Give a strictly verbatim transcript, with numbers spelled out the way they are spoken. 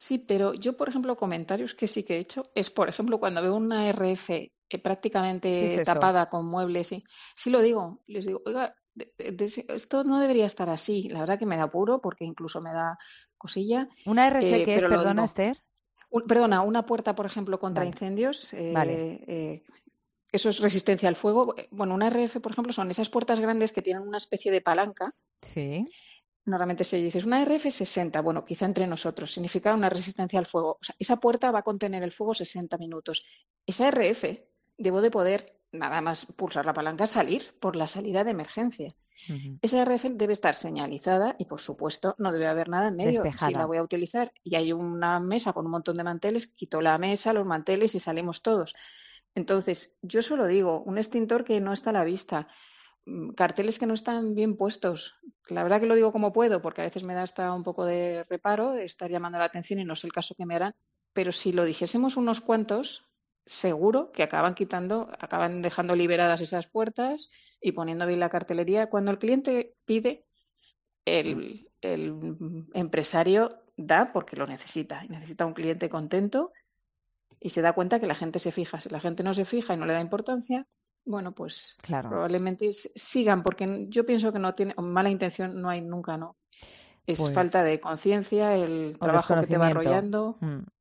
Sí, pero yo, por ejemplo, comentarios que sí que he hecho es, por ejemplo, cuando veo una R F eh, ¿Qué es prácticamente eso? tapada con muebles, y sí lo digo, les digo, oiga, de- de- de- esto no debería estar así. La verdad que me da apuro porque incluso me da cosilla, ¿Una R C eh, qué es? pero lo Perdona, digo. Esther. Un- perdona, una puerta, por ejemplo, contra Vale, incendios, vale. eh, eh, eso es resistencia al fuego. Eh, Bueno, una R F, por ejemplo, son esas puertas grandes que tienen una especie de palanca. Sí. Normalmente se dice, es una R F sesenta, bueno, quizá entre nosotros, significa una resistencia al fuego. O sea, esa puerta va a contener el fuego sesenta minutos. Esa R F debo de poder, nada más pulsar la palanca, salir por la salida de emergencia. Ujú. Esa R F debe estar señalizada y, por supuesto, no debe haber nada en medio. Si la Despejada. voy a utilizar y hay una mesa con un montón de manteles, quito la mesa, los manteles y salimos todos. Entonces, yo solo digo, un extintor que no está a la vista, mm, carteles que no están bien puestos. La verdad que lo digo como puedo, porque a veces me da hasta un poco de reparo de estar llamando la atención y no sé el caso que me harán. Pero si lo dijésemos unos cuantos, seguro que acaban quitando, acaban dejando liberadas esas puertas y poniendo bien la cartelería. Cuando el cliente pide, Mm. el, el empresario da porque lo necesita. Y necesita un cliente contento y se da cuenta que la gente se fija. Si la gente no se fija y no le da importancia, bueno, pues Claro. probablemente s- sigan, porque yo pienso que no tiene mala intención, no hay nunca, no. Es falta Pues, de conciencia, el o trabajo que te va desconocimiento. arrollando. Mm.